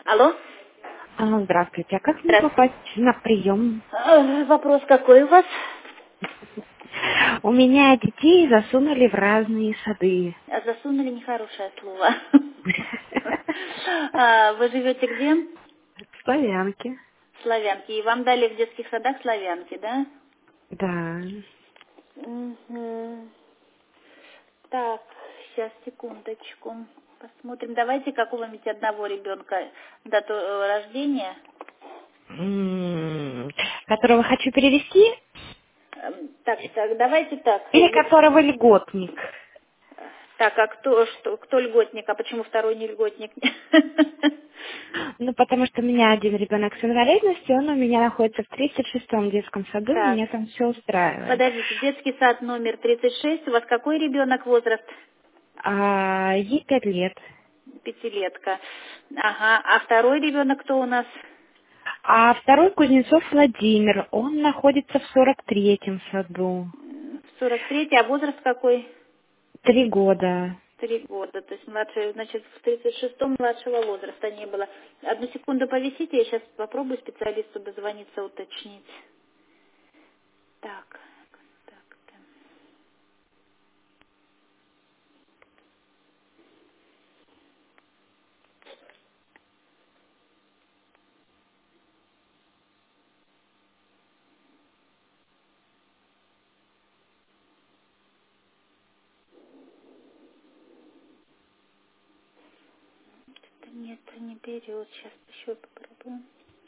Алло? Здравствуйте. А как мне Здравствуйте. попасть на прием? Вопрос какой у вас? У меня детей засунули в разные сады. Засунули нехорошее слово. Вы живете где? Славянки. В Славянке. И вам дали в детских садах Славянки, да? Да. Мгм. Так, сейчас, секундочку. Посмотрим. Давайте, какого нибудь одного ребенка дату рождения. Которого хочу перевести? Так, давайте так. Или которого льготник? Так, а кто льготник, а почему второй не льготник? Ну, потому что у меня один ребенок с инвалидностью, он у меня находится в 36-м детском саду, и Так, меня там все устраивает. подождите, детский сад номер 36, у вас какой ребенок возраст? Ей 5 лет. Пятилетка. Ага, а второй ребенок кто у нас? А второй Кузнецов Владимир, он находится в 43-м саду. 43, а возраст какой? 3 года. 3 года, то есть младший, значит, в 36-м младшего возраста не было. Одну секунду повисите, я сейчас попробую специалисту дозвониться, уточнить. Так, контакты. Да нет, не берет, сейчас еще попробую.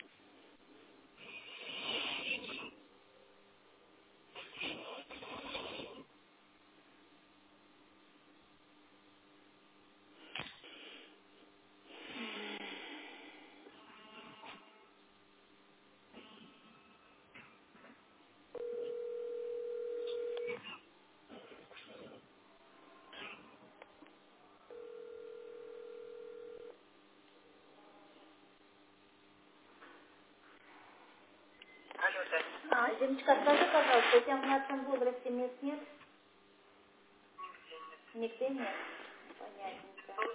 Зиночка, скажи, пожалуйста, у тебя в младшем возрасте мест нет? Нигде нет? Понятненько.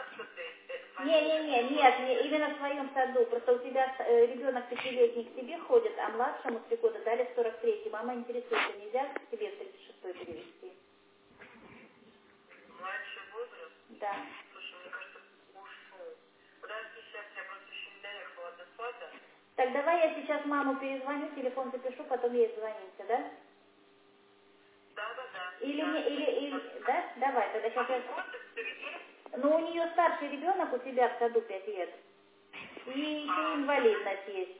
Нет, именно в своем саду. Просто у тебя ребенок 5-летний к тебе ходит, а младшему 3 года дали в 43-й. Мама интересуется, нельзя к тебе в 36-й перевести? Да. Так, давай я сейчас маму перезвоню, телефон запишу, потом ей звоните, да? Да? Давай, тогда сейчас я... Ну, у нее старший ребенок, у тебя в саду 5 лет. И еще инвалидность есть.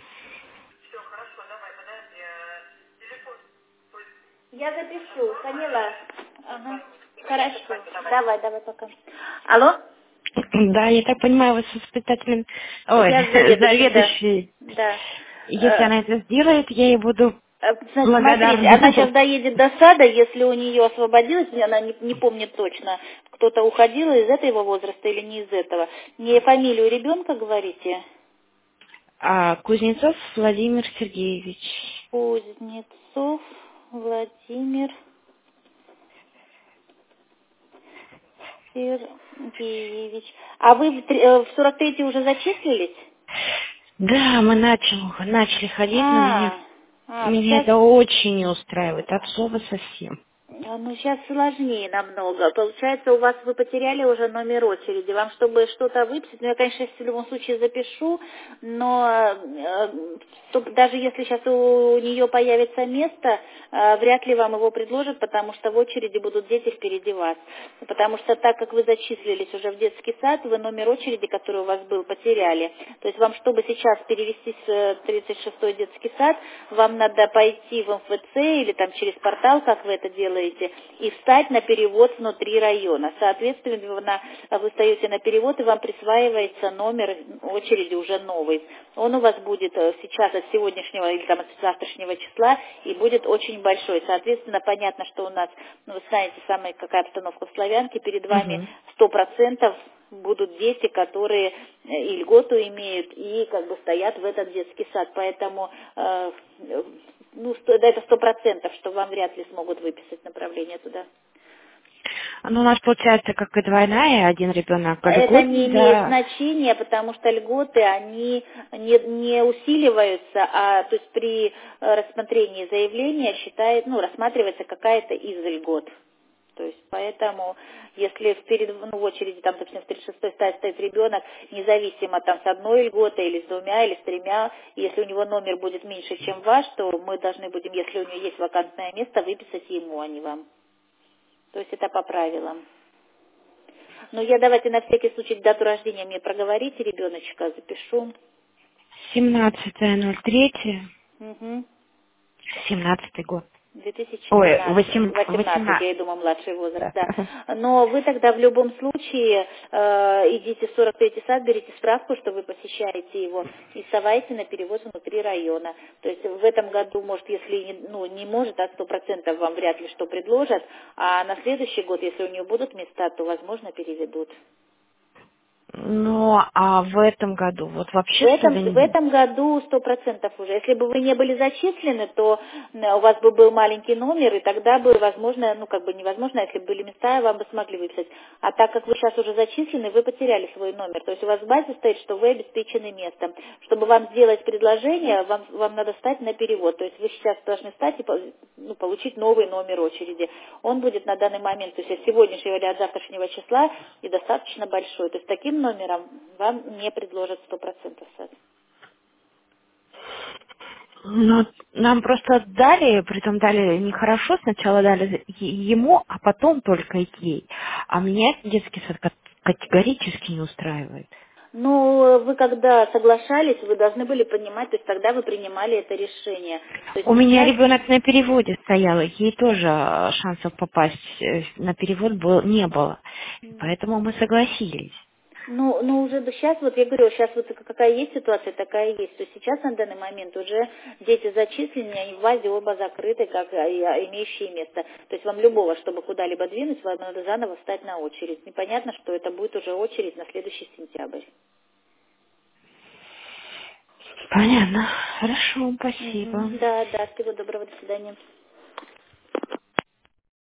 Я запишу, поняла. Ага. Хорошо. Давай, пока. Алло? Да, я так понимаю, вы с воспитателем, Я с заведующим, да. заведующей. Да. Если она это сделает, я ей буду Значит, смотрите, она сейчас благодарна. доедет до сада, если у нее освободилась, она не помнит точно, кто-то уходил из этого возраста или не из этого. Не фамилию ребенка говорите? Кузнецов Владимир Сергеевич. Кузнецов Владимир Сергеевич. А вы в 43-й уже зачислились? Да, мы начали ходить, но меня Сейчас это очень не устраивает, от слова совсем. Ну, сейчас сложнее намного. Получается, у вас вы потеряли уже номер очереди. Вам, чтобы что-то выписать, я, конечно, в любом случае запишу, но даже если сейчас у нее появится место, вряд ли вам его предложат, потому что в очереди будут дети впереди вас. Потому что так как вы зачислились уже в детский сад, вы номер очереди, который у вас был, потеряли. То есть вам, чтобы сейчас перевестись в 36-й детский сад, вам надо пойти в МФЦ или там через портал, как вы это делаете, и встать на перевод внутри района. Соответственно, вы встаете на перевод, и вам присваивается номер очереди уже новый. Он у вас будет сейчас от сегодняшнего или там от завтрашнего числа и будет очень большой. Соответственно, понятно, что у нас, вы знаете, самая какая обстановка в Славянке, перед вами Мгм. 100% будут дети, которые и льготу имеют, и как бы стоят в этот детский сад. Поэтому да, это 100%, что вам вряд ли смогут выписать направление туда. Ну, у нас получается как и двойная, один ребенок Это не льготный, имеет да. значения, потому что льготы, они не усиливаются, а то есть при рассмотрении заявления рассматривается какая-то из льгот. То есть поэтому, если в очереди, там, допустим, в 36-й стадии стоит ребенок, независимо там с одной льготой или с двумя, или с тремя, если у него номер будет меньше, чем ваш, то мы должны будем, если у него есть вакантное место, выписать ему, а не вам. То есть это по правилам. Но я давайте на всякий случай дату рождения мне проговорите, ребеночка, запишу. 17.03, Угу. 17-й год. Ой, 2018, 18, я и 18. думаю, младший возраст, Да. да. Но вы тогда в любом случае идите в 43-й сад, берите справку, что вы посещаете его, и совайте на перевоз внутри района. То есть в этом году, может, если не может, а 100% вам вряд ли что предложат, а на следующий год, если у нее будут места, то, возможно, переведут. Ну, а в этом году вот В вообще этом, сюда в не... этом году 100% уже. Если бы вы не были зачислены, то у вас бы был маленький номер, и тогда бы, возможно, невозможно, если бы были места, вам бы смогли выписать. А так как вы сейчас уже зачислены, вы потеряли свой номер. То есть у вас в базе стоит, что вы обеспечены местом. Чтобы вам сделать предложение, вам надо стать на перевод. То есть вы сейчас должны стать и получить новый номер очереди. Он будет на данный момент, то есть от сегодняшнего или от завтрашнего числа, и достаточно большой. То есть таким номером вам не предложат 100% сад. Ну, нам просто дали, притом дали нехорошо, сначала дали ему, а потом только ей. А меня детский сад категорически не устраивает. Ну, вы когда соглашались, вы должны были понимать, то есть тогда вы принимали это решение. То есть У меня сейчас, ребенок на переводе стоял, и ей тоже шансов попасть на перевод не было. Поэтому мы согласились. уже сейчас, вот я говорю, сейчас вот какая есть ситуация, такая есть. То есть сейчас на данный момент уже дети зачислены, они в базе оба закрыты, как имеющие место. То есть вам любого, чтобы куда-либо двинуть, вам надо заново встать на очередь. Непонятно, что это будет уже очередь на следующий сентябрь. Понятно. Хорошо, спасибо. Да, всего доброго, до свидания.